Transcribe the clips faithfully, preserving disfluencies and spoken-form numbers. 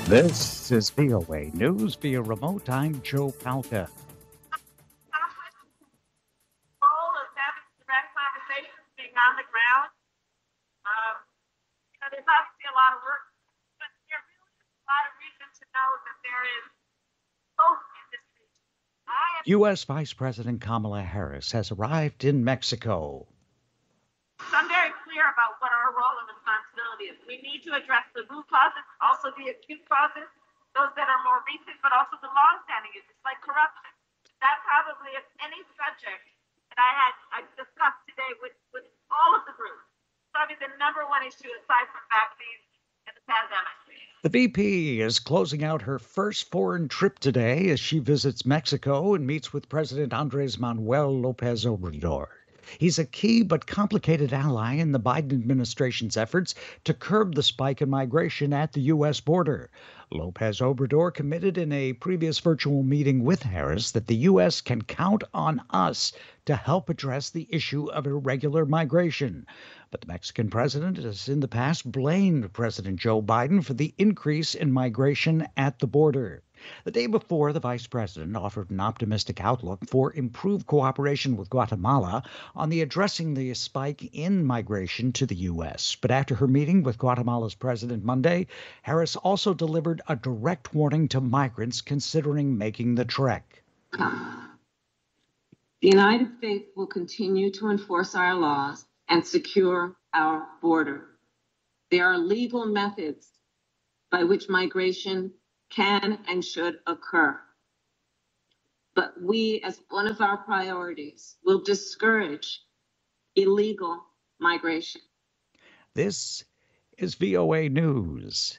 This is V O A News via remote. I'm Joe Palca. Goal of having direct conversations, being on the ground. Um, you know, there's obviously a lot of work, but there really is a lot of reason to know that there is hope in this region. I am U S. Vice President Kamala Harris has arrived in Mexico. So I'm very clear about what our role and responsibility is. We need to address the root causes, also the acute causes, those that are more recent, but also the long-standing issues like corruption. That probably, if any subject that I had I discussed today with, with all of the groups, probably the number one issue aside from vaccines and the pandemic. The V P is closing out her first foreign trip today as she visits Mexico and meets with President Andres Manuel Lopez Obrador. He's a key but complicated ally in the Biden administration's efforts to curb the spike in migration at the U S border. Lopez Obrador committed in a previous virtual meeting with Harris that the U S can count on us to help address the issue of irregular migration. But the Mexican president has in the past blamed President Joe Biden for the increase in migration at the border. The day before, the vice president offered an optimistic outlook for improved cooperation with Guatemala on the addressing the spike in migration to the U S. But after her meeting with Guatemala's president Monday, Harris also delivered a direct warning to migrants considering making the trek. The United States will continue to enforce our laws and secure our border. There are legal methods by which migration can and should occur. But we, as one of our priorities, will discourage illegal migration. This is V O A News.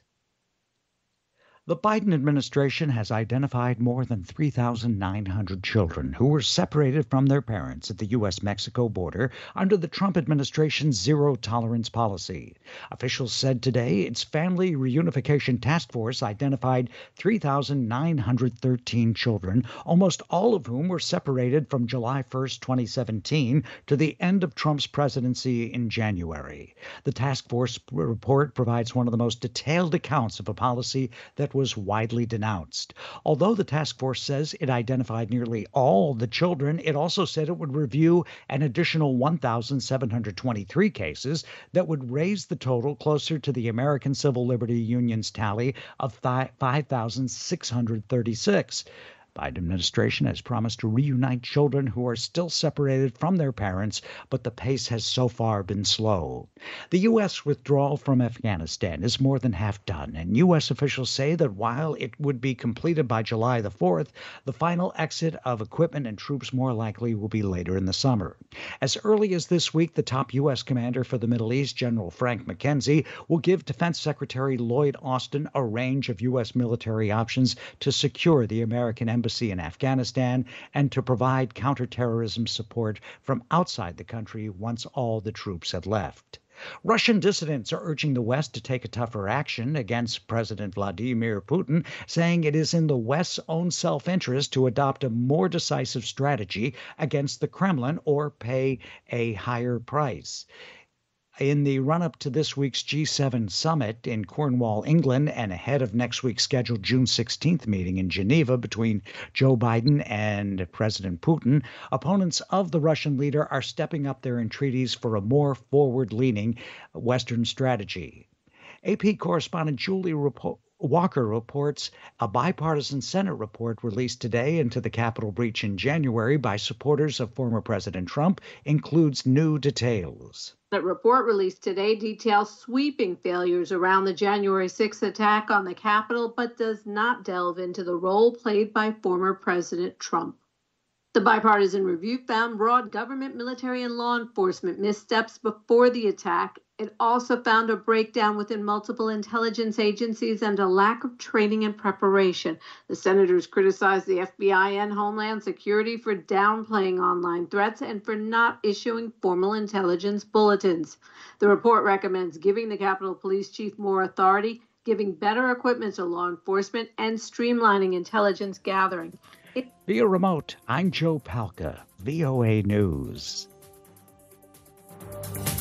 The Biden administration has identified more than three thousand nine hundred children who were separated from their parents at the U S Mexico border under the Trump administration's zero-tolerance policy. Officials said today its Family Reunification Task Force identified three thousand nine hundred thirteen children, almost all of whom were separated from July first, twenty seventeen, to the end of Trump's presidency in January. The task force report provides one of the most detailed accounts of a policy that was widely denounced. Although the task force says it identified nearly all the children, it also said it would review an additional one thousand seven hundred twenty-three cases that would raise the total closer to the American Civil Liberty Union's tally of five thousand six hundred thirty-six. Biden administration has promised to reunite children who are still separated from their parents, but the pace has so far been slow. The U S withdrawal from Afghanistan is more than half done, and U S officials say that while it would be completed by July the fourth, the final exit of equipment and troops more likely will be later in the summer. As early as this week, the top U S commander for the Middle East, General Frank McKenzie, will give Defense Secretary Lloyd Austin a range of U S military options to secure the American embassy in Afghanistan and to provide counterterrorism support from outside the country once all the troops had left. Russian dissidents are urging the West to take a tougher action against President Vladimir Putin, saying it is in the West's own self-interest to adopt a more decisive strategy against the Kremlin or pay a higher price. In the run-up to this week's G seven summit in Cornwall, England, and ahead of next week's scheduled June sixteenth meeting in Geneva between Joe Biden and President Putin, opponents of the Russian leader are stepping up their entreaties for a more forward-leaning Western strategy. A P correspondent Julie Repo- Walker reports a bipartisan Senate report released today into the Capitol breach in January by supporters of former President Trump includes new details. The report released today details sweeping failures around the January sixth attack on the Capitol, but does not delve into the role played by former President Trump. The bipartisan review found broad government, military, and law enforcement missteps before the attack. It also found a breakdown within multiple intelligence agencies and a lack of training and preparation. The senators criticized the F B I and Homeland Security for downplaying online threats and for not issuing formal intelligence bulletins. The report recommends giving the Capitol Police Chief more authority, giving better equipment to law enforcement, and streamlining intelligence gathering. It- Via remote, I'm Joe Palca, V O A News.